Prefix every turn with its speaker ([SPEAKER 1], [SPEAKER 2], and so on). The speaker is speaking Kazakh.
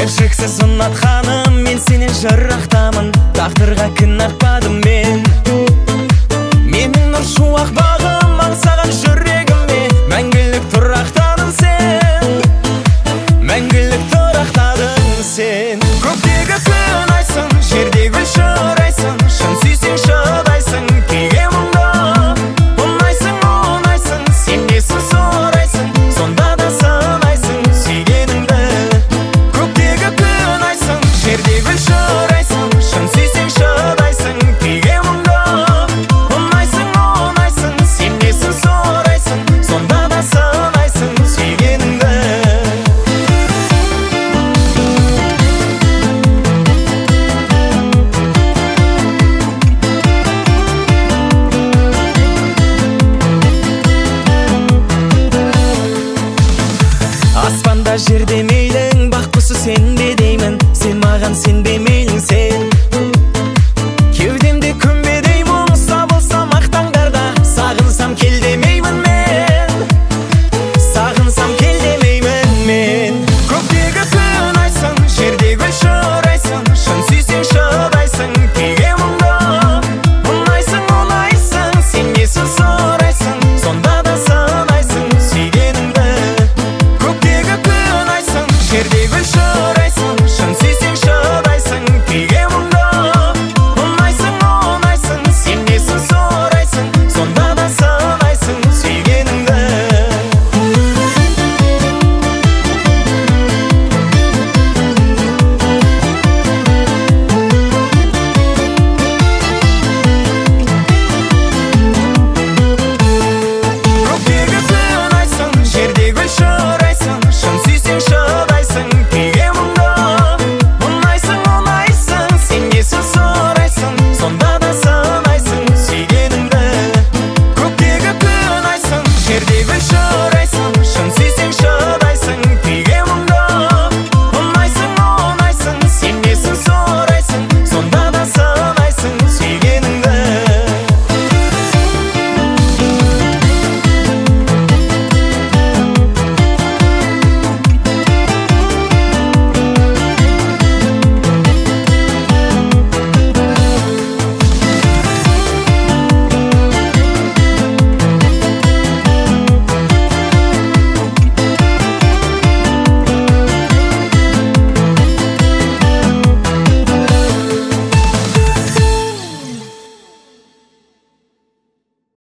[SPEAKER 1] Кіршіксіз ұнатқаным, мен сенен жырақтамын. Тағдырға кін артпадым мен. Менің нұр шуақ бағым, аңсаған жүрегіме мәңгілік тұрақтадың сен. Мәңгілік тұрақтадың сен. Көктегі күн айсың, жерде гүл шырайсың. Шын сүйсең шыдайсың күйге мұңда. Ұнайсың, ұнайсың, сенбесін сұрайсың. Сонда да сынайсың сүйгеніңді. Көктегі күн айсың, жерде гүл шырайсың. Шын сүйсең шыдайсың күйге мұңда. Ұнайсың, ұнайсың, сенбесін сұрайсың. Сонда да сынайсың сүйгеніңді. Аспанда жерде мейлің, бақ құсы сен бе деймін. Сен маған сенбе мейлің сен. Кеудемде күнбедей мұң, сабылсам ақ таңдарда. Сағынсам кел демеймін мен. Сағынсам кел демеймін мен. Көктегі күн айсың, жерде гүл шырайсың. Шын сүйсең шыдайсың күйге мұңда. Ұнайсың, ұнайсың, сенбесін сұрайсың. Сонда да сынайсың сүйгеніңді. Көктегі күн айсың, жерде гүл шырайсың.